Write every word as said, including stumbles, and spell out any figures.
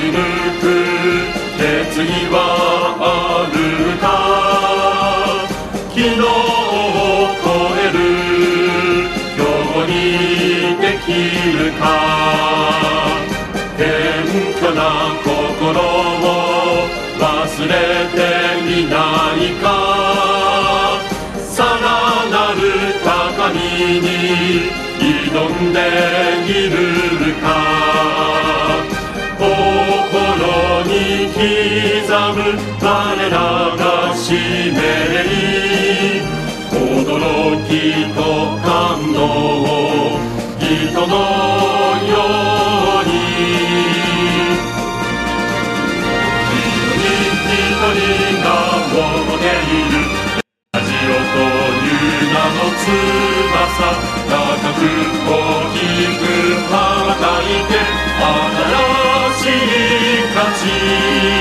抜く決意はあるか。昨日を超える今日にできるか。謙虚な心を忘れていないか。さらなる高みに挑んでいるか。心に刻む我らが使命、驚きと感動を人のように。一人一人が持っているラジオという名の翼、高く大きく羽ばたいて新しい価値